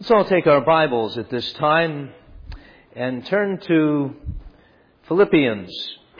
Let's all take our Bibles at this time and turn to Philippians.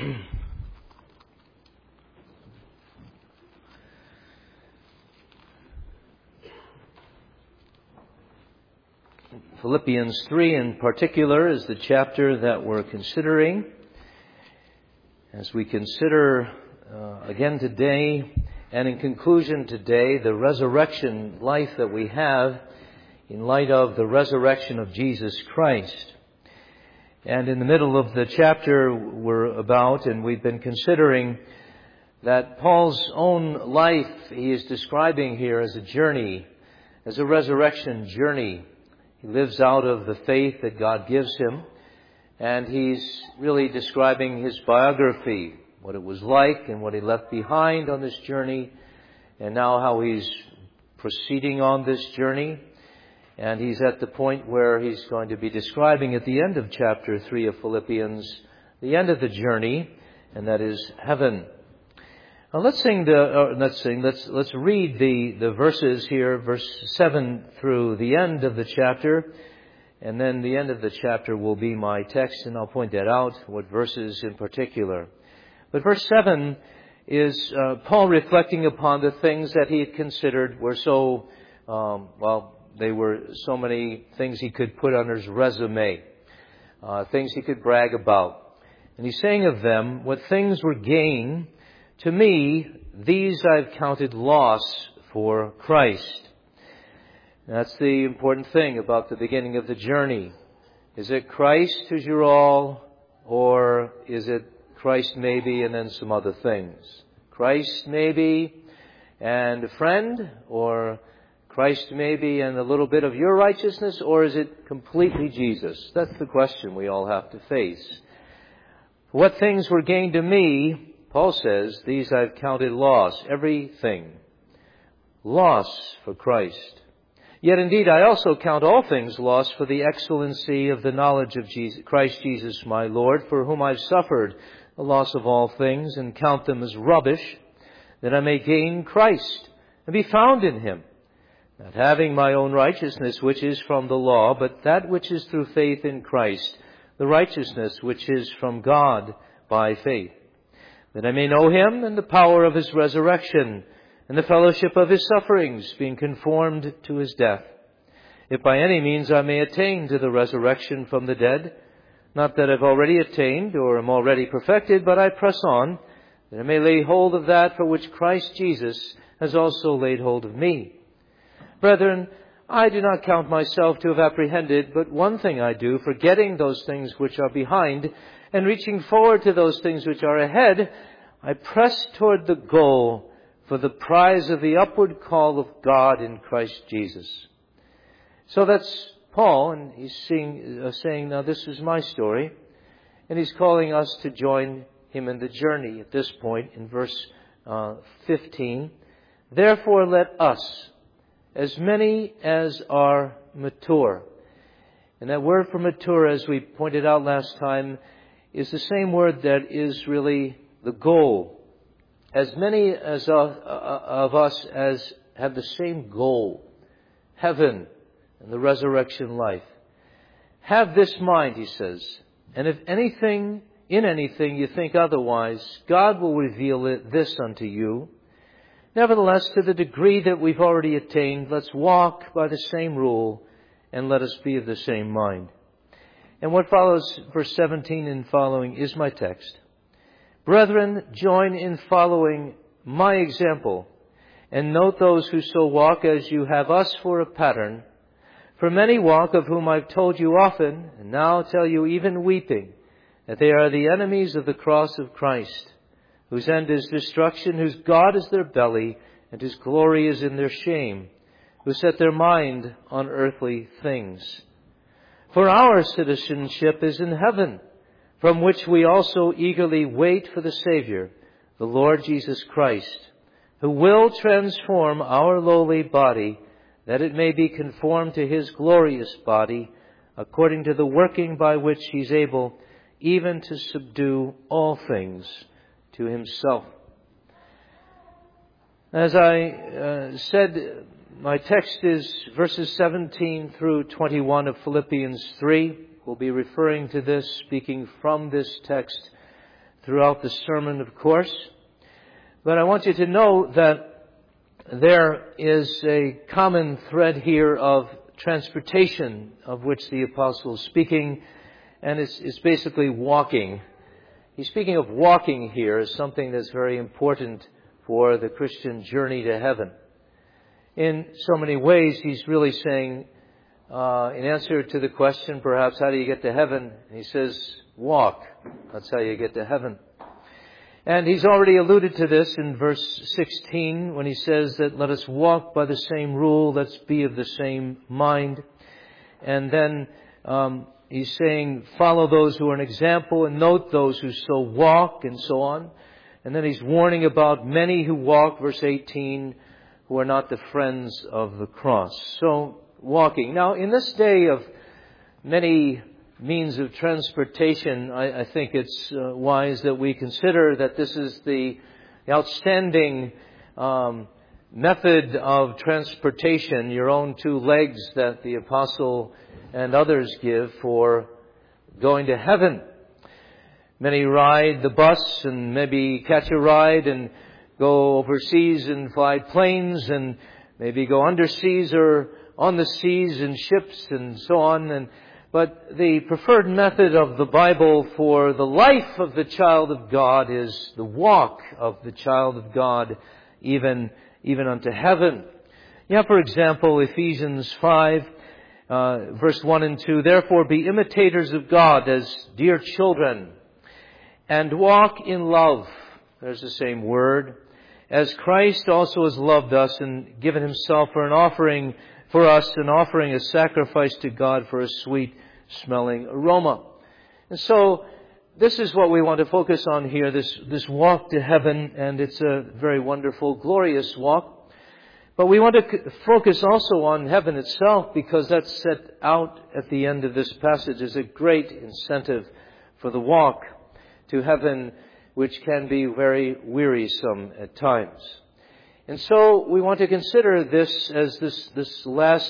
Philippians 3 in particular is the chapter that we're considering as we consider again today and in conclusion today the resurrection life that we have in light of the resurrection of Jesus Christ. And in the middle of the chapter we're about, and we've been considering that Paul's own life he is describing here as a journey, as a resurrection journey. He lives out of the faith that God gives him, and he's really describing his biography, what it was like and what he left behind on this journey, and now how he's proceeding on this journey. And he's at the point where he's going to be describing at the end of chapter 3 of Philippians, the end of the journey, and that is heaven. Now let's read the verses here, verse 7 through the end of the chapter, and then the end of the chapter will be my text, and I'll point that out, what verses in particular. But verse 7 is Paul reflecting upon the things that he had considered were so, they were so many things he could put on his resume, things he could brag about. And he's saying of them, what things were gain to me, these I've counted loss for Christ. That's the important thing about the beginning of the journey. Is it Christ who's your all, or is it Christ maybe and then some other things? Christ maybe and a friend, or Christ maybe and a little bit of your righteousness, or is it completely Jesus? That's the question we all have to face. What things were gained to me, Paul says, these I've counted loss. Everything. Loss for Christ. Yet indeed I also count all things loss for the excellency of the knowledge of Christ Jesus my Lord, for whom I've suffered the loss of all things, and count them as rubbish, that I may gain Christ and be found in Him, not having my own righteousness which is from the law, but that which is through faith in Christ, the righteousness which is from God by faith, that I may know Him and the power of His resurrection, and the fellowship of His sufferings, being conformed to His death, if by any means I may attain to the resurrection from the dead. Not that I've already attained or am already perfected, but I press on, that I may lay hold of that for which Christ Jesus has also laid hold of me. Brethren, I do not count myself to have apprehended, but one thing I do, forgetting those things which are behind, and reaching forward to those things which are ahead, I press toward the goal for the prize of the upward call of God in Christ Jesus. So that's Paul, and he's saying, now this is my story, and he's calling us to join him in the journey at this point in verse 15. Therefore let us, as many as are mature. And that word for mature, as we pointed out last time, is the same word that is really the goal. As many as of us as have the same goal, heaven and the resurrection life. Have this mind, he says, and if in anything you think otherwise, God will reveal this unto you. Nevertheless, to the degree that we've already attained, let's walk by the same rule, and let us be of the same mind. And what follows, verse 17 and following, is my text. Brethren, join in following my example, and note those who so walk as you have us for a pattern. For many walk, of whom I've told you often, and now tell you even weeping, that they are the enemies of the cross of Christ, whose end is destruction, whose God is their belly, and whose glory is in their shame, who set their mind on earthly things. For our citizenship is in heaven, from which we also eagerly wait for the Savior, the Lord Jesus Christ, who will transform our lowly body, that it may be conformed to His glorious body, according to the working by which He's able even to subdue all things to Himself. As I said My text is verses 17 through 21 of Philippians 3. We'll be referring to this, speaking from this text throughout the sermon, of course. But I want you to know that there is a common thread here of transportation of which the apostle is speaking, and it's basically walking. He's speaking of walking here as something that's very important for the Christian journey to heaven. In so many ways, he's really saying, in answer to the question, perhaps, how do you get to heaven? He says, walk. That's how you get to heaven. And he's already alluded to this in verse 16 when he says that let us walk by the same rule, let's be of the same mind. And then he's saying, follow those who are an example and note those who so walk and so on. And then he's warning about many who walk, verse 18, who are not the friends of the cross. So, walking. Now, in this day of many means of transportation, I think it's wise that we consider that this is the outstanding method of transportation, your own two legs that the apostle and others give for going to heaven. Many ride the bus and maybe catch a ride and go overseas and fly planes and maybe go underseas or on the seas in ships and so on. But the preferred method of the Bible for the life of the child of God is the walk of the child of God even unto heaven. Yeah, for example, Ephesians 5, verse 1 and 2, therefore be imitators of God as dear children, and walk in love. There's the same word. As Christ also has loved us and given himself for us, an offering, a sacrifice to God for a sweet smelling aroma. And so, this is what we want to focus on here, this walk to heaven, and it's a very wonderful, glorious walk. But we want to focus also on heaven itself, because that's set out at the end of this passage as a great incentive for the walk to heaven, which can be very wearisome at times. And so we want to consider this as this last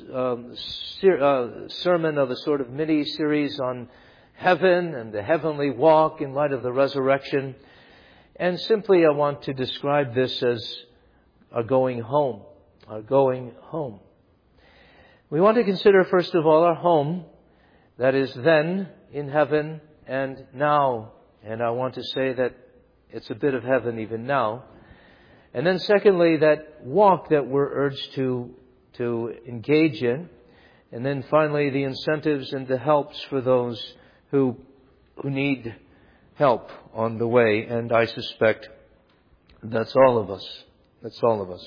sermon of a sort of mini-series on heaven and the heavenly walk in light of the resurrection. And simply I want to describe this as our going home. Our going home. We want to consider first of all our home, that is then in heaven and now. And I want to say that it's a bit of heaven even now. And then secondly, that walk that we're urged to engage in. And then finally, the incentives and the helps for those who need help on the way. And I suspect that's all of us. That's all of us.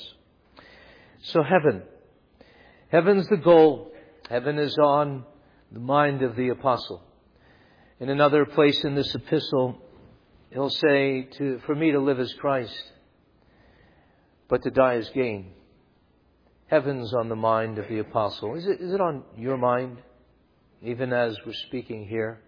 So heaven. Heaven's the goal. Heaven is on the mind of the apostle. In another place in this epistle, he'll say, for me to live is Christ, but to die is gain. Heaven's on the mind of the apostle. Is it on your mind, even as we're speaking here?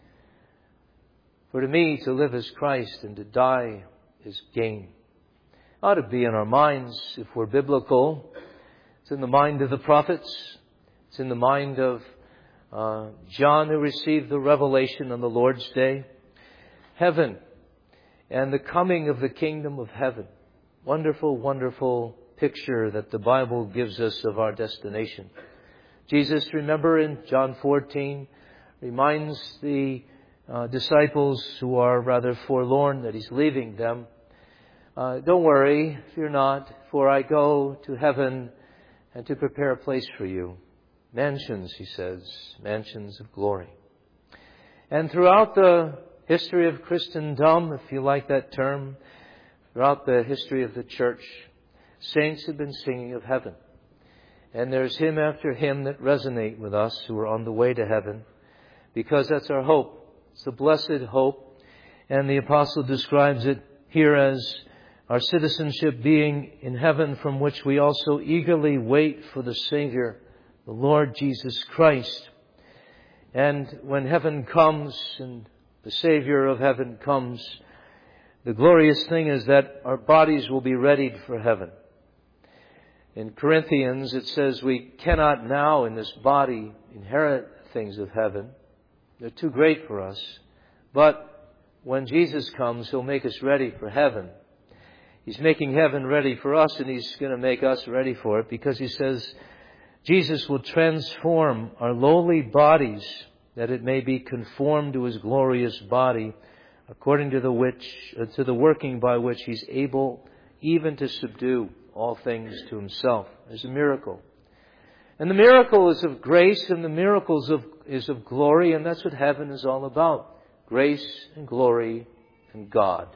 For to me, to live is Christ, and to die is gain. Ought to be in our minds if we're biblical. It's in the mind of the prophets. It's in the mind of John, who received the revelation on the Lord's day. Heaven and the coming of the kingdom of heaven. Wonderful, wonderful picture that the Bible gives us of our destination. Jesus, remember in John 14, reminds the disciples who are rather forlorn that he's leaving them. Don't worry, fear not, for I go to heaven and to prepare a place for you. Mansions, he says, mansions of glory. And throughout the history of Christendom, if you like that term, throughout the history of the church, saints have been singing of heaven. And there's hymn after hymn that resonate with us who are on the way to heaven, because that's our hope. It's the blessed hope. And the apostle describes it here as our citizenship being in heaven, from which we also eagerly wait for the Savior, the Lord Jesus Christ. And when heaven comes and the Savior of heaven comes, the glorious thing is that our bodies will be readied for heaven. In Corinthians, it says we cannot now in this body inherit things of heaven. They're too great for us. But when Jesus comes, He'll make us ready for heaven. He's making heaven ready for us, and He's going to make us ready for it, because He says Jesus will transform our lowly bodies that it may be conformed to His glorious body, according to the working by which He's able even to subdue all things to Himself. There's a miracle. And the miracle is of grace, and the miracle is of glory, and that's what heaven is all about. Grace and glory and God.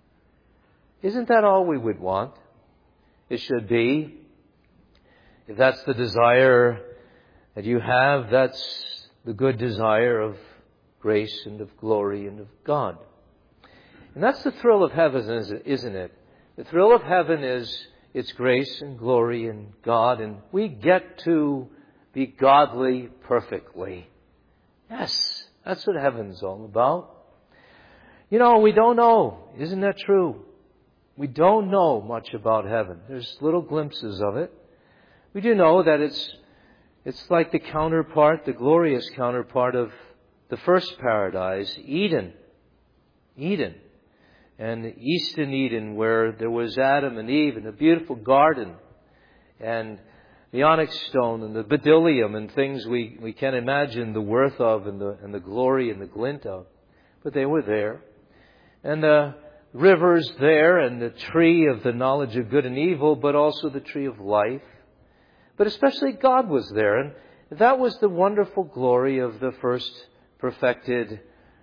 Isn't that all we would want? It should be. If that's the desire that you have, that's the good desire of grace and of glory and of God. And that's the thrill of heaven, isn't it? The thrill of heaven is its grace and glory and God, and we get to be godly perfectly. Yes, that's what heaven's all about. You know, we don't know. Isn't that true? We don't know much about heaven. There's little glimpses of it. We do know that it's like the counterpart, the glorious counterpart of the first paradise, Eden. Eden. And East in Eden, where there was Adam and Eve in a beautiful garden, and the onyx stone and the bdellium and things we can't imagine the worth of and the glory and the glint of. But they were there. And the rivers there, and the tree of the knowledge of good and evil, but also the tree of life. But especially God was there. And that was the wonderful glory of the first perfected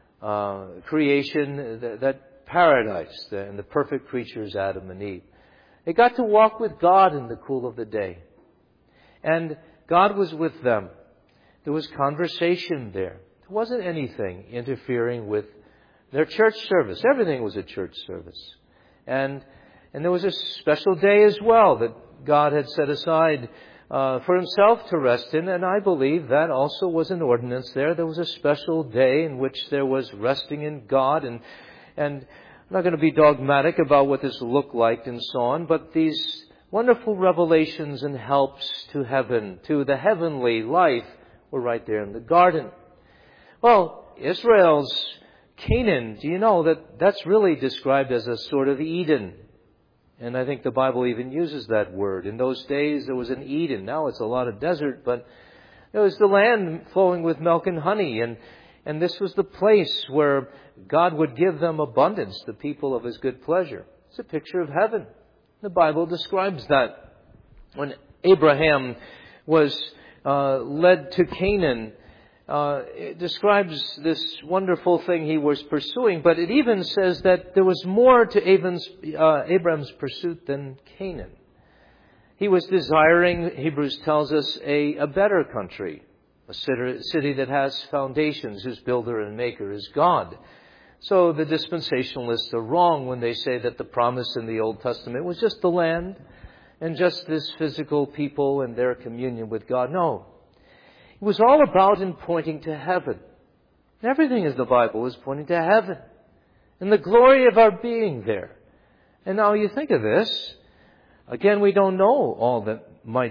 creation, that paradise, and the perfect creatures, Adam and Eve. They got to walk with God in the cool of the day. And God was with them. There was conversation there. There wasn't anything interfering with their church service. Everything was a church service. And there was a special day as well that God had set aside for Himself to rest in. And I believe that also was an ordinance there. There was a special day in which there was resting in God. And I'm not going to be dogmatic about what this looked like and so on, but these wonderful revelations and helps to heaven, to the heavenly life, were right there in the garden. Well, Israel's Canaan, do you know that that's really described as a sort of Eden? And I think the Bible even uses that word. In those days, there was an Eden. Now it's a lot of desert, but it was the land flowing with milk and honey. And this was the place where God would give them abundance, the people of His good pleasure. It's a picture of heaven. The Bible describes that. When Abraham was led to Canaan, it describes this wonderful thing he was pursuing, but it even says that there was more to Abraham's pursuit than Canaan. He was desiring, Hebrews tells us, a better country, a city that has foundations, whose builder and maker is God. So the dispensationalists are wrong when they say that the promise in the Old Testament was just the land and just this physical people and their communion with God. No. It was all about and pointing to heaven. Everything in the Bible is pointing to heaven and the glory of our being there. And now you think of this. Again, we don't know all that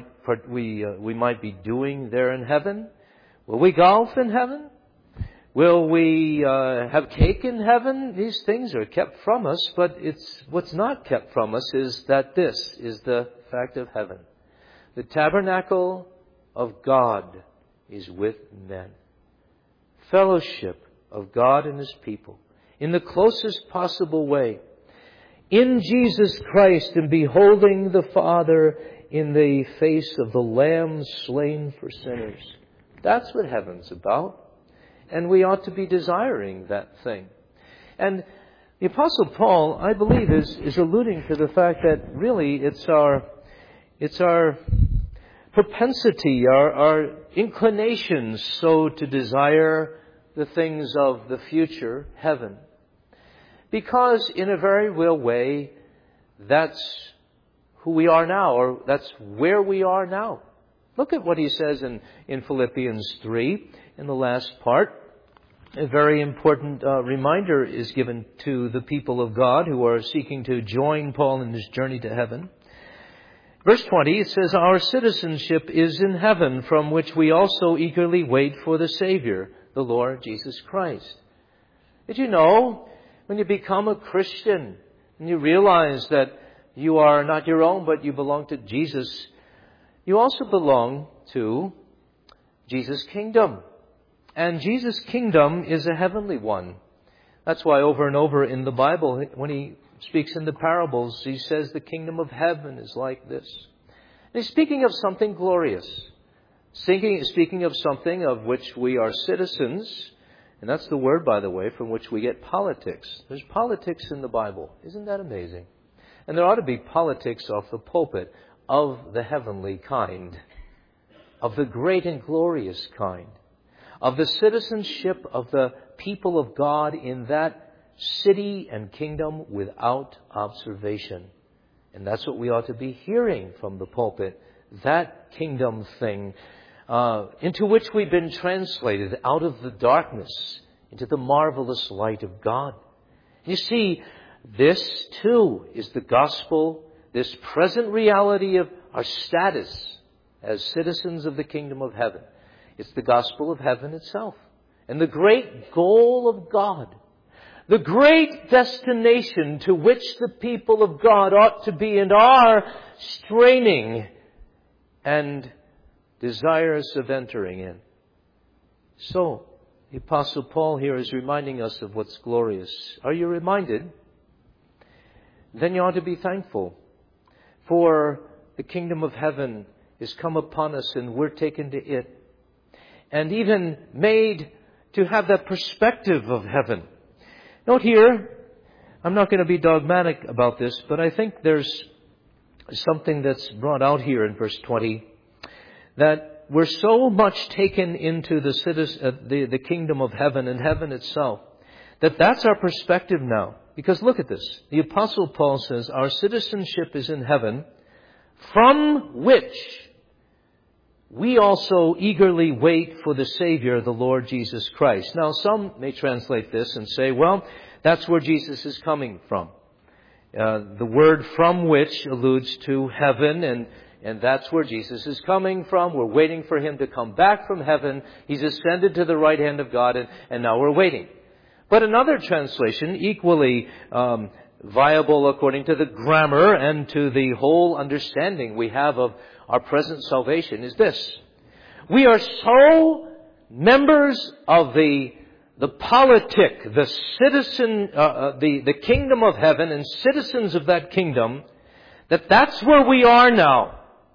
we might be doing there in heaven. Will we golf in heaven? Will we have cake in heaven? These things are kept from us, but what's not kept from us is that this is the fact of heaven. The tabernacle of God is with men. Fellowship of God and His people in the closest possible way. In Jesus Christ, and beholding the Father in the face of the Lamb slain for sinners. That's what heaven's about. And we ought to be desiring that thing. And the Apostle Paul, I believe, is alluding to the fact that really it's our propensity, our inclinations so to desire the things of the future, heaven. Because in a very real way, that's who we are now, or that's where we are now. Look at what he says in Philippians 3, in the last part. A very important reminder is given to the people of God who are seeking to join Paul in his journey to heaven. Verse 20, it says, our citizenship is in heaven, from which we also eagerly wait for the Savior, the Lord Jesus Christ. Did you know, when you become a Christian, and you realize that you are not your own, but you belong to Jesus, you also belong to Jesus' kingdom. And Jesus' kingdom is a heavenly one. That's why over and over in the Bible, when he speaks in the parables, he says the kingdom of heaven is like this. And he's speaking of something glorious. Speaking of something of which we are citizens. And that's the word, by the way, from which we get politics. There's politics in the Bible. Isn't that amazing? And there ought to be politics off the pulpit of the heavenly kind, of the great and glorious kind, of the citizenship of the people of God in that city and kingdom without observation. And that's what we ought to be hearing from the pulpit, that kingdom thing into which we've been translated out of the darkness into the marvelous light of God. You see, this too is the gospel, this present reality of our status as citizens of the kingdom of heaven. It's the gospel of heaven itself. And the great goal of God, the great destination to which the people of God ought to be and are straining and desirous of entering in. So, the Apostle Paul here is reminding us of what's glorious. Are you reminded? Then you ought to be thankful. For the kingdom of heaven is come upon us and we're taken to it. And even made to have that perspective of heaven. Note here, I'm not going to be dogmatic about this, but I think there's something that's brought out here in verse 20. That we're so much taken into the kingdom of heaven and heaven itself, that's our perspective now. Because look at this. The Apostle Paul says, our citizenship is in heaven, from which we also eagerly wait for the Savior, the Lord Jesus Christ. Now, some may translate this and say, well, that's where Jesus is coming from. The word from which alludes to heaven, and that's where Jesus is coming from. We're waiting for Him to come back from heaven. He's ascended to the right hand of God, and now we're waiting. But another translation, equally viable according to the grammar and to the whole understanding we have of our present salvation, is this. We are so members of the politic, the citizen, the kingdom of heaven and citizens of that kingdom, that's where we are now.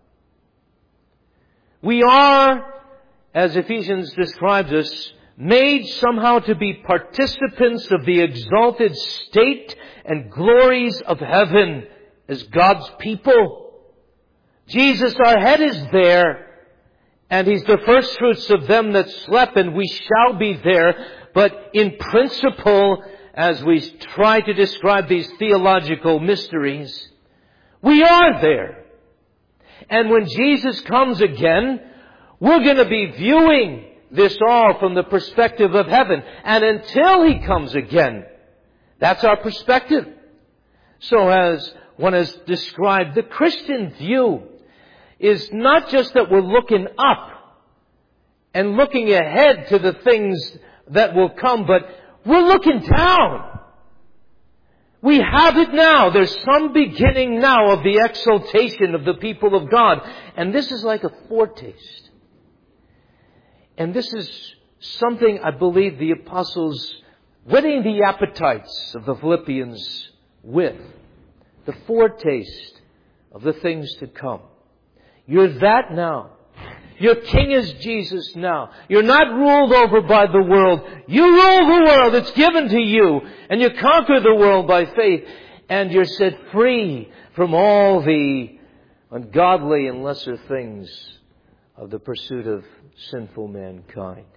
We are, as Ephesians describes us, made somehow to be participants of the exalted state and glories of heaven as God's people. Jesus, our head, is there, and He's the first fruits of them that slept, and we shall be there. But in principle, as we try to describe these theological mysteries, we are there. And when Jesus comes again, we're going to be viewing this all from the perspective of heaven. And until He comes again, that's our perspective. So as one has described, the Christian view is not just that we're looking up and looking ahead to the things that will come, but we're looking down. We have it now. There's some beginning now of the exaltation of the people of God. And this is like a foretaste. And this is something I believe the apostles whetting the appetites of the Philippians with. The foretaste of the things to come. You're that now. Your king is Jesus now. You're not ruled over by the world. You rule the world. It's given to you. And you conquer the world by faith. And you're set free from all the ungodly and lesser things of the pursuit of sinful mankind.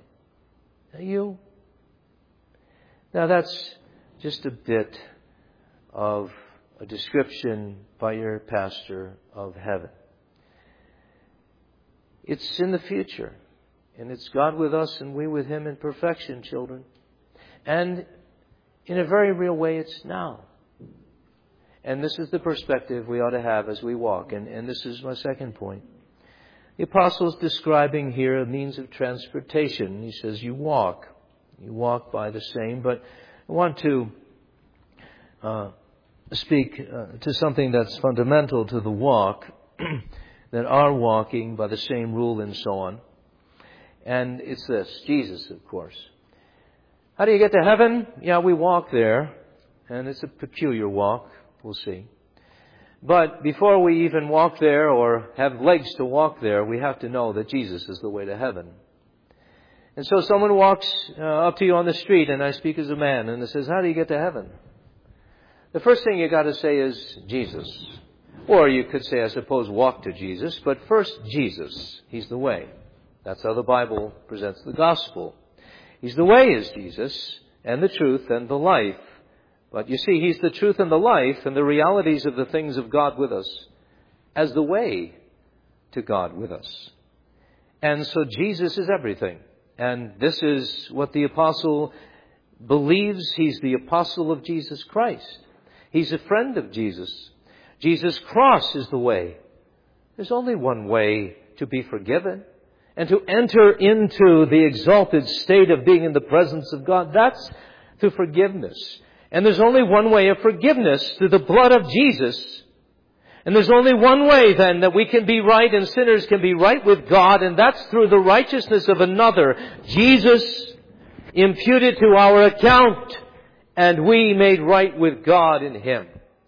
Now that's just a bit of a description by your pastor of heaven. It's in the future. And it's God with us and we with Him in perfection, children. And in a very real way, it's now. And this is the perspective we ought to have as we walk. And this is my second point. The Apostle is describing here a means of transportation. He says you walk. You walk by the same. But I want to speak to something that's fundamental to the walk, that are walking by the same rule and so on. And it's this, Jesus, of course. How do you get to heaven? Yeah, we walk there, and it's a peculiar walk. We'll see. But before we even walk there or have legs to walk there, we have to know that Jesus is the way to heaven. And so someone walks up to you on the street, and I speak as a man, and it says, how do you get to heaven? The first thing you got to say is Jesus. Or you could say, I suppose, walk to Jesus. But first, Jesus. He's the way. That's how the Bible presents the gospel. He's the way is Jesus, and the truth and the life. But you see, He's the truth and the life and the realities of the things of God with us as the way to God with us. And so Jesus is everything. And this is what the apostle believes. He's the apostle of Jesus Christ. He's a friend of Jesus. Jesus' cross is the way. There's only one way to be forgiven and to enter into the exalted state of being in the presence of God. That's through forgiveness. And there's only one way of forgiveness, through the blood of Jesus. And there's only one way then that we can be right and sinners can be right with God, and that's through the righteousness of another, Jesus, imputed to our account, and we made right with God in Him.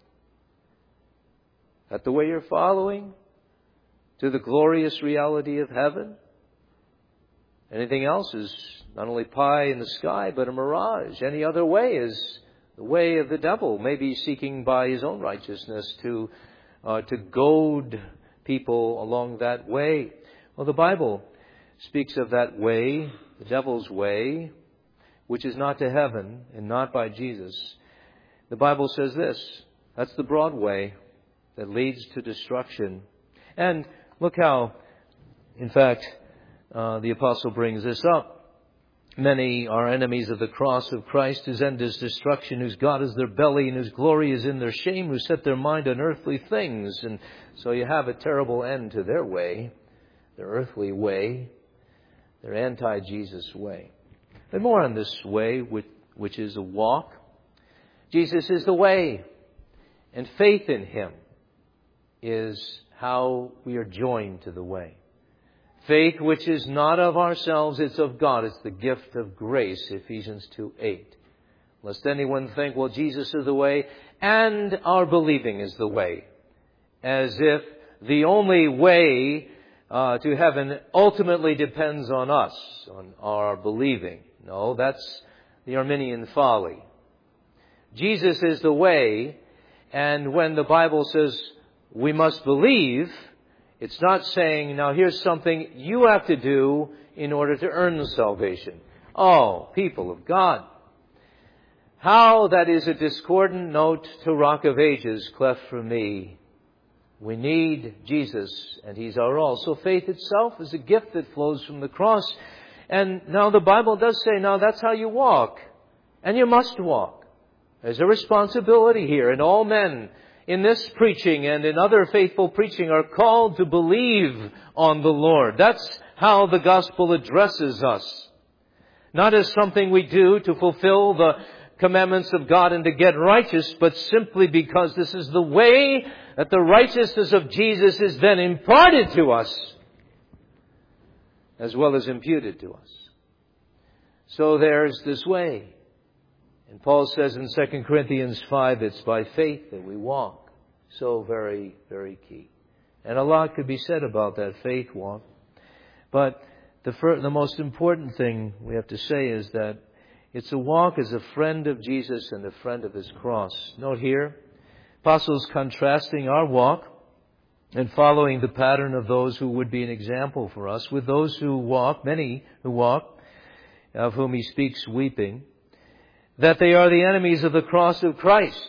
Is that the way you're following to the glorious reality of heaven? Anything else is not only pie in the sky, but a mirage. Any other way is the way of the devil, maybe seeking by his own righteousness to goad people along that way. Well, the Bible speaks of that way, the devil's way, which is not to heaven and not by Jesus. The Bible says this, that's the broad way that leads to destruction. And look how, in fact, the apostle brings this up. Many are enemies of the cross of Christ, whose end is destruction, whose God is their belly, and whose glory is in their shame, who set their mind on earthly things. And so you have a terrible end to their way, their earthly way, their anti-Jesus way. But more on this way, which is a walk. Jesus is the way, and faith in Him is how we are joined to the way. Faith which is not of ourselves, it's of God. It's the gift of grace, Ephesians 2:8. Lest anyone think, well, Jesus is the way, and our believing is the way. As if the only way to heaven ultimately depends on us, on our believing. No, that's the Arminian folly. Jesus is the way, and when the Bible says we must believe, it's not saying, now here's something you have to do in order to earn salvation. Oh, people of God. How that is a discordant note to Rock of Ages, cleft for me. We need Jesus, and He's our all. So faith itself is a gift that flows from the cross. And now the Bible does say, now that's how you walk. And you must walk. There's a responsibility here, and all men in this preaching and in other faithful preaching are called to believe on the Lord. That's how the gospel addresses us. Not as something we do to fulfill the commandments of God and to get righteous, but simply because this is the way that the righteousness of Jesus is then imparted to us, as well as imputed to us. So there's this way. And Paul says in 2 Corinthians 5, it's by faith that we walk. So very, very key. And a lot could be said about that faith walk. But the most important thing we have to say is that it's a walk as a friend of Jesus and a friend of His cross. Note here, apostles contrasting our walk and following the pattern of those who would be an example for us with those who walk, many who walk, of whom he speaks weeping, that they are the enemies of the cross of Christ.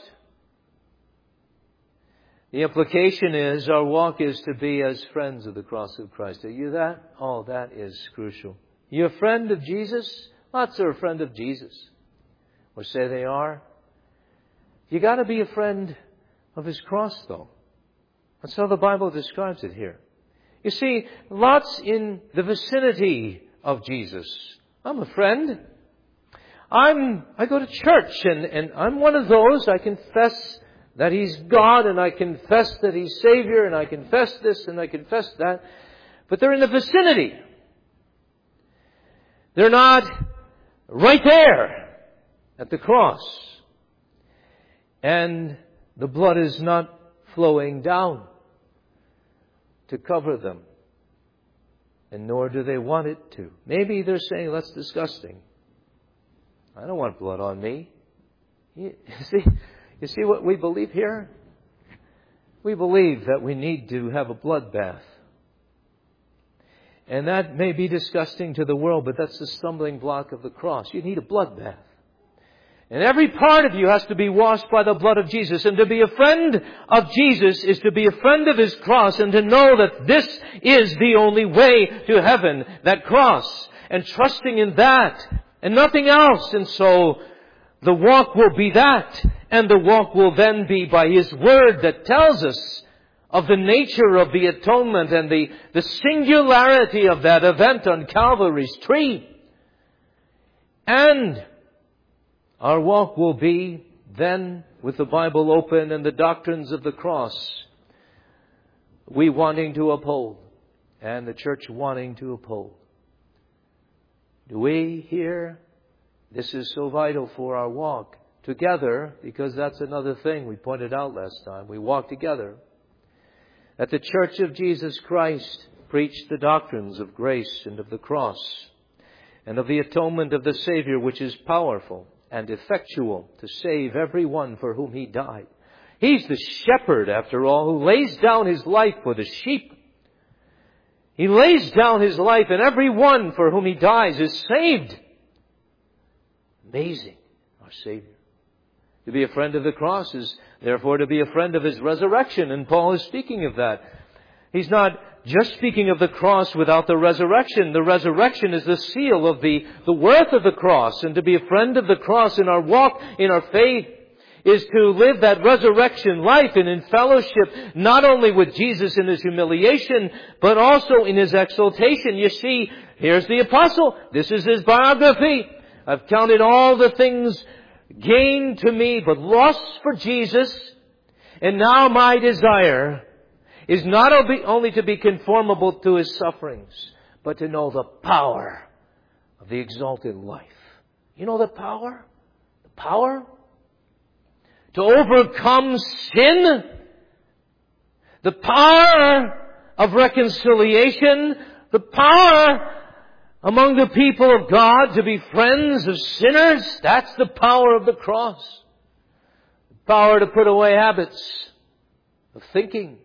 The implication is our walk is to be as friends of the cross of Christ. Are you that? Oh, that is crucial. You a friend of Jesus? Lots are a friend of Jesus. Or say they are. You got to be a friend of His cross, though. That's how the Bible describes it here. You see, lots in the vicinity of Jesus. I'm a friend. I go to church, and I'm one of those. I confess that He's God, and I confess that He's Savior, and I confess this, and I confess that. But they're in the vicinity. They're not right there at the cross. And the blood is not flowing down to cover them. And nor do they want it to. Maybe they're saying, that's disgusting. I don't want blood on me. You see what we believe here? We believe that we need to have a blood bath. And that may be disgusting to the world, but that's the stumbling block of the cross. You need a blood bath. And every part of you has to be washed by the blood of Jesus. And to be a friend of Jesus is to be a friend of His cross and to know that this is the only way to heaven, that cross. And trusting in that and nothing else. And so the walk will be that. And the walk will then be by His Word that tells us of the nature of the atonement and the singularity of that event on Calvary's tree. And our walk will be then with the Bible open and the doctrines of the cross, we wanting to uphold and the church wanting to uphold. Do we hear? This is so vital for our walk together, because that's another thing we pointed out last time. We walk together. That the Church of Jesus Christ preached the doctrines of grace and of the cross and of the atonement of the Savior, which is powerful and effectual to save everyone for whom He died. He's the shepherd, after all, who lays down His life for the sheep. He lays down His life, and everyone for whom He dies is saved. Amazing, our Savior. To be a friend of the cross is therefore to be a friend of His resurrection. And Paul is speaking of that. He's not just speaking of the cross without the resurrection. The resurrection is the seal of the worth of the cross. And to be a friend of the cross in our walk, in our faith, is to live that resurrection life and in fellowship, not only with Jesus in His humiliation, but also in His exaltation. You see, here's the apostle. This is his biography. I've counted all the things gain to me, but loss for Jesus. And now my desire is not only to be conformable to His sufferings, but to know the power of the exalted life. You know the power? The power to overcome sin. The power of reconciliation. The power among the people of God to be friends of sinners. That's the power of the cross. The power to put away habits of thinking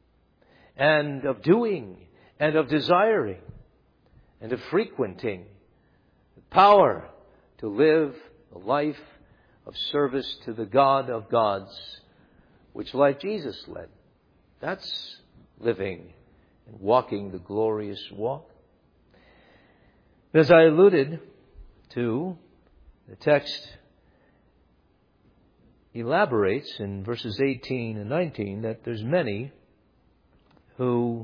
and of doing and of desiring and of frequenting. The power to live a life of service to the God of gods, which life Jesus led. That's living and walking the glorious walk. As I alluded to, the text elaborates in verses 18 and 19 that there's many who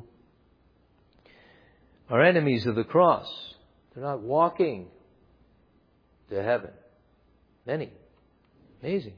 are enemies of the cross. They're not walking to heaven. Many. Amazing.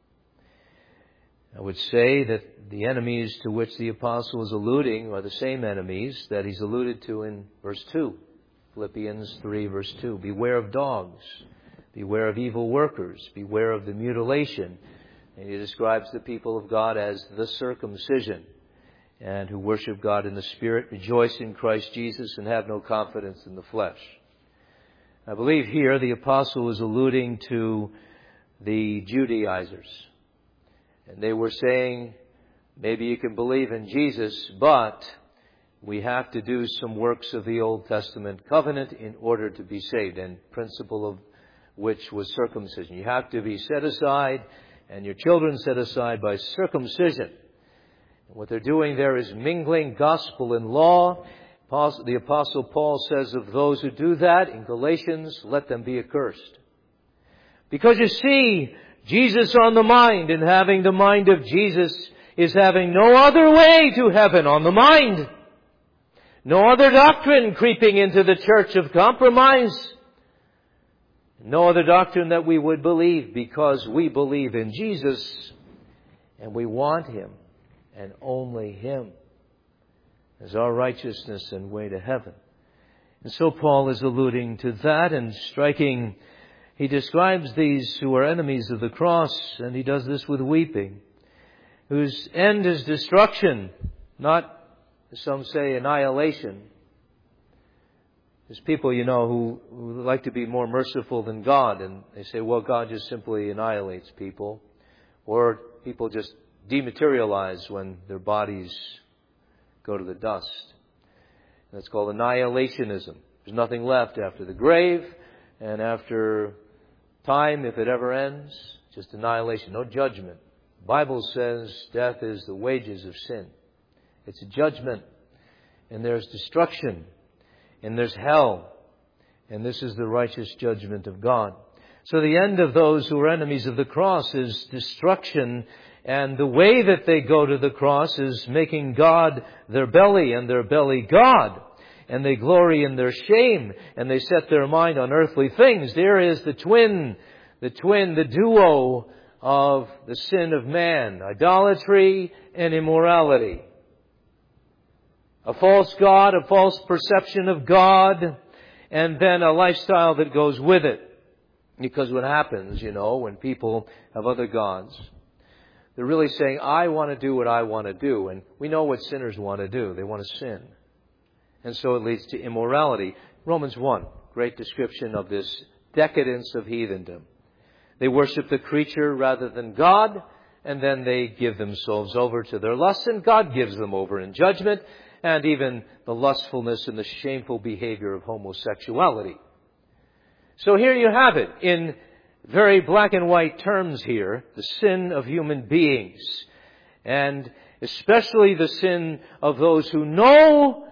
I would say that the enemies to which the apostle is alluding are the same enemies that he's alluded to in verse 2. Philippians 3 verse 2. Beware of dogs. Beware of evil workers. Beware of the mutilation. And he describes the people of God as the circumcision, and who worship God in the Spirit, rejoice in Christ Jesus, and have no confidence in the flesh. I believe here the apostle is alluding to the Judaizers. And they were saying, maybe you can believe in Jesus, but we have to do some works of the Old Testament covenant in order to be saved, and principle of which was circumcision. You have to be set aside, and your children set aside by circumcision. And what they're doing there is mingling gospel and law. The Apostle Paul says of those who do that in Galatians, let them be accursed. Because you see, Jesus on the mind, and having the mind of Jesus, is having no other way to heaven on the mind. No other doctrine creeping into the church of compromise. No other doctrine that we would believe, because we believe in Jesus and we want Him and only Him as our righteousness and way to heaven. And so Paul is alluding to that and striking. He describes these who are enemies of the cross, and he does this with weeping, whose end is destruction, not, as some say, annihilation. There's people, who like to be more merciful than God, and they say, well, God just simply annihilates people, or people just dematerialize when their bodies go to the dust. That's called annihilationism. There's nothing left after the grave, and after time, if it ever ends, just annihilation, no judgment. The Bible says death is the wages of sin. It's a judgment, and there's destruction, and there's hell, and this is the righteous judgment of God. So the end of those who are enemies of the cross is destruction, and the way that they go to the cross is making God their belly and their belly God. And they glory in their shame, and they set their mind on earthly things. There is the duo of the sin of man, idolatry and immorality. A false God, a false perception of God, and then a lifestyle that goes with it. Because what happens, when people have other gods, they're really saying, I want to do what I want to do. And we know what sinners want to do. They want to sin. And so it leads to immorality. Romans 1, great description of this decadence of heathendom. They worship the creature rather than God, and then they give themselves over to their lusts, and God gives them over in judgment, and even the lustfulness and the shameful behavior of homosexuality. So here you have it, in very black and white terms here, the sin of human beings, and especially the sin of those who know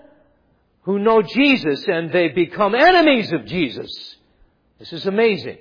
Jesus, and they become enemies of Jesus. This is amazing.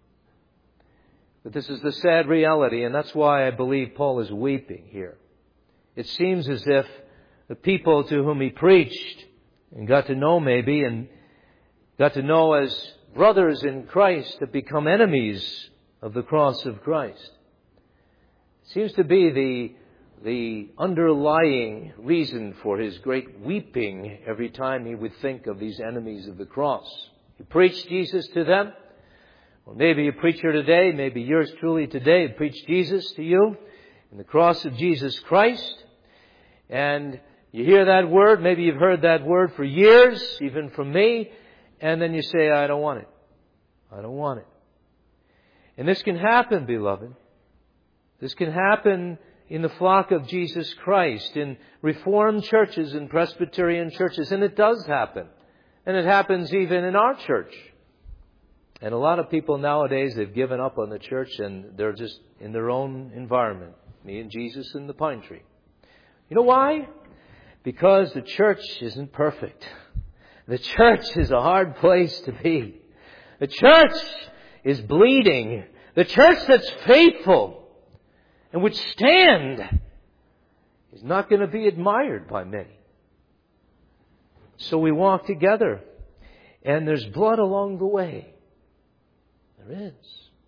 But this is the sad reality, and that's why I believe Paul is weeping here. It seems as if the people to whom he preached and got to know maybe, and got to know as brothers in Christ, have become enemies of the cross of Christ. It seems to be the underlying reason for his great weeping every time he would think of these enemies of the cross. He preached Jesus to them. Or maybe a preacher today, maybe yours truly today, preached Jesus to you in the cross of Jesus Christ. And you hear that word, maybe you've heard that word for years, even from me, and then you say, I don't want it. I don't want it. And this can happen, beloved. This can happen in the flock of Jesus Christ, in Reformed churches and Presbyterian churches, and it does happen. And it happens even in our church. And a lot of people nowadays, they've given up on the church, and they're just in their own environment. Me and Jesus in the pine tree. You know why? Because the church isn't perfect. The church is a hard place to be. The church is bleeding. The church that's faithful and would stand is not going to be admired by many. So we walk together, and there's blood along the way. There is.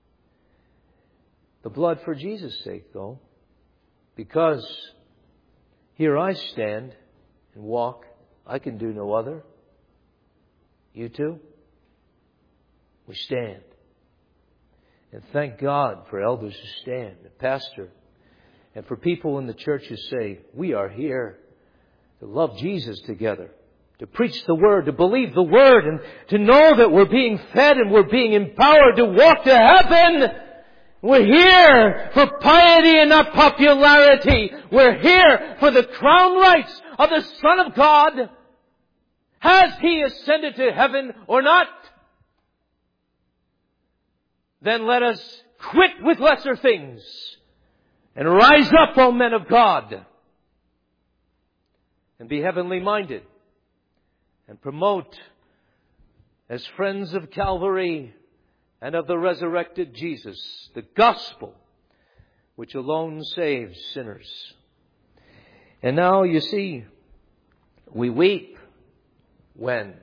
The blood for Jesus' sake, though, because here I stand and walk. I can do no other. You too? We stand. And thank God for elders who stand, the pastor, and for people in the church who say, we are here to love Jesus together, to preach the Word, to believe the Word, and to know that we're being fed and we're being empowered to walk to heaven. We're here for piety and not popularity. We're here for the crown rights of the Son of God. Has He ascended to heaven or not? Then let us quit with lesser things and rise up, O men of God, and be heavenly minded and promote, as friends of Calvary and of the resurrected Jesus, the gospel which alone saves sinners. And now you see, we weep when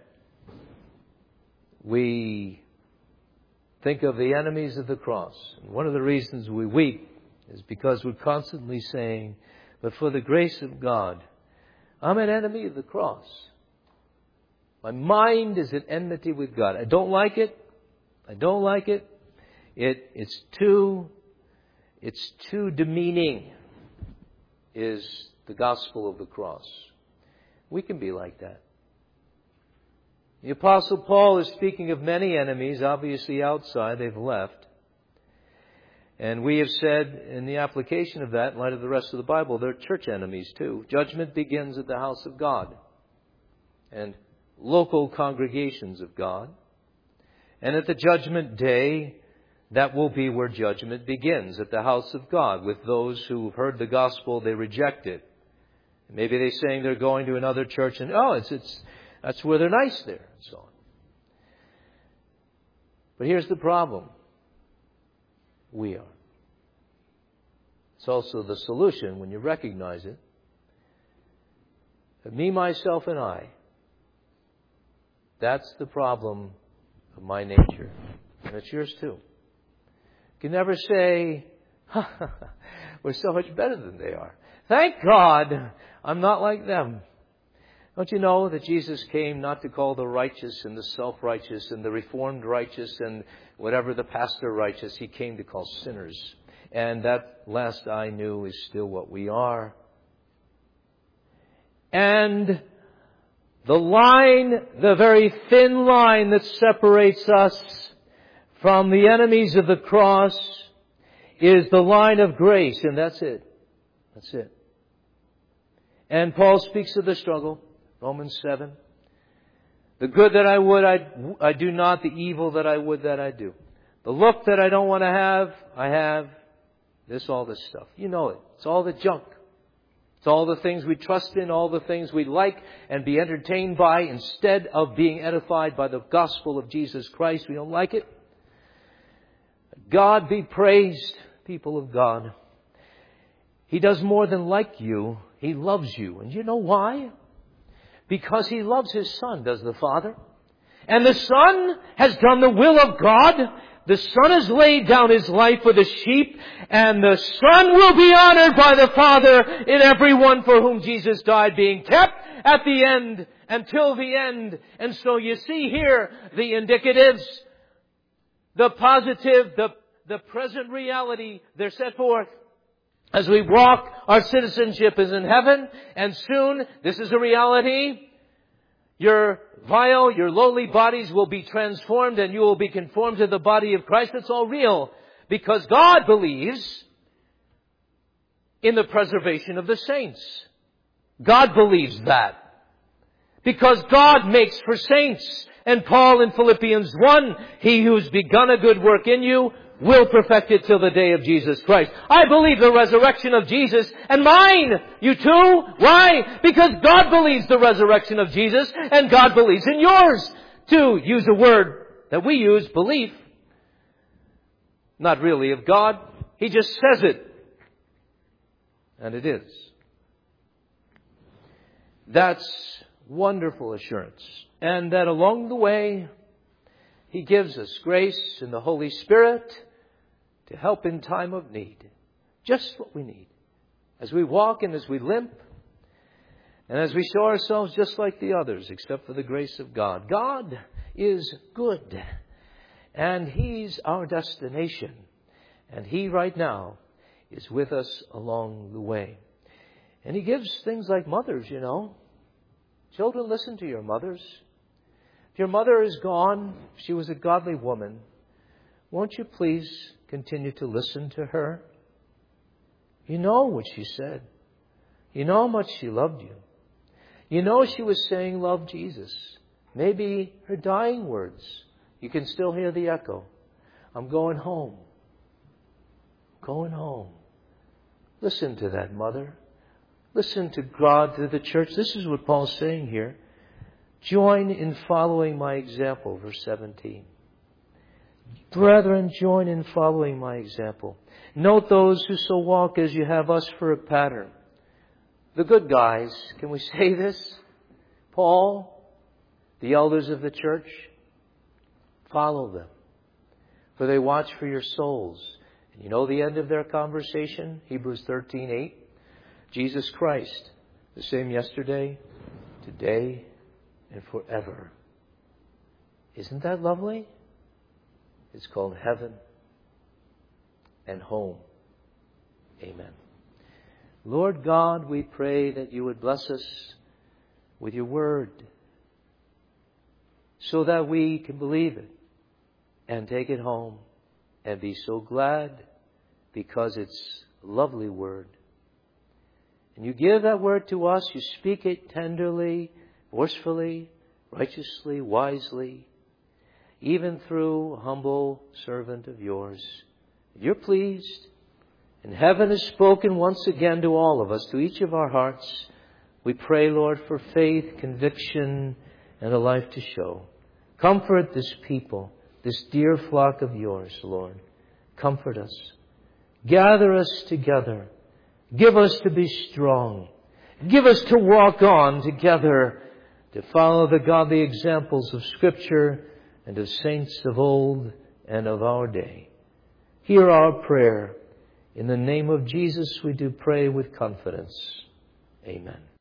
we think of the enemies of the cross. And one of the reasons we weep is because we're constantly saying, but for the grace of God, I'm an enemy of the cross. My mind is at enmity with God. I don't like it. I don't like it. It's too demeaning, is the gospel of the cross. We can be like that. The Apostle Paul is speaking of many enemies, obviously outside, they've left. And we have said in the application of that, in light of the rest of the Bible, they're church enemies too. Judgment begins at the house of God and local congregations of God. And at the judgment day, that will be where judgment begins, at the house of God, with those who heard the gospel, they reject it. Maybe they're saying they're going to another church and, that's where they're nice there, and so on. But here's the problem. We are. It's also the solution when you recognize it. Me, myself, and I. That's the problem of my nature. And it's yours too. You can never say, we're so much better than they are. Thank God I'm not like them. Don't you know that Jesus came not to call the righteous and the self-righteous and the reformed righteous and whatever the pastor righteous. He came to call sinners. And that last I knew is still what we are. And the line, the very thin line that separates us from the enemies of the cross is the line of grace. And that's it. That's it. And Paul speaks of the struggle. Romans 7. The good that I would, I do not. The evil that I would, that I do. The look that I don't want to have, I have. All this stuff. You know it. It's all the junk. It's all the things we trust in, all the things we like and be entertained by instead of being edified by the gospel of Jesus Christ. We don't like it. God be praised, people of God. He does more than like you. He loves you. And you know why? Because He loves His Son, does the Father. And the Son has done the will of God. The Son has laid down His life for the sheep. And the Son will be honored by the Father in everyone for whom Jesus died, being kept at the end until the end. And so you see here the indicatives, the positive, the present reality, they're set forth. As we walk, our citizenship is in heaven, and soon, this is a reality, your vile, your lowly bodies will be transformed and you will be conformed to the body of Christ. It's all real, because God believes in the preservation of the saints. God believes that. Because God makes for saints. And Paul in Philippians 1, He who's begun a good work in you will perfect it till the day of Jesus Christ. I believe the resurrection of Jesus, and mine, you too. Why? Because God believes the resurrection of Jesus, and God believes in yours. To use a word that we use, belief, not really of God. He just says it. And it is. That's wonderful assurance. And that along the way, He gives us grace in the Holy Spirit to help in time of need. Just what we need. As we walk and as we limp, and as we show ourselves just like the others, except for the grace of God. God is good. And He's our destination. And He right now is with us along the way. And He gives things like mothers, you know. Children, listen to your mothers. If your mother is gone, she was a godly woman, won't you please continue to listen to her? You know what she said. You know how much she loved you. You know she was saying, love Jesus. Maybe her dying words. You can still hear the echo. I'm going home. Going home. Listen to that, mother. Listen to God, to the church. This is what Paul's saying here. Join in following my example, verse 17. Brethren, join in following my example. Note those who so walk as you have us for a pattern. The good guys, can we say this? Paul, the elders of the church, follow them, for they watch for your souls. And you know the end of their conversation? Hebrews 13:8. Jesus Christ, the same yesterday, today, and forever. Isn't that lovely? It's called heaven and home. Amen. Lord God, we pray that you would bless us with your word so that we can believe it and take it home and be so glad because it's a lovely word. And you give that word to us. You speak it tenderly, forcefully, righteously, wisely, even through a humble servant of yours. You're pleased. And heaven has spoken once again to all of us, to each of our hearts. We pray, Lord, for faith, conviction, and a life to show. Comfort this people, this dear flock of yours, Lord. Comfort us. Gather us together. Give us to be strong. Give us to walk on together, to follow the godly examples of Scripture and of saints of old and of our day. Hear our prayer. In the name of Jesus, we do pray with confidence. Amen.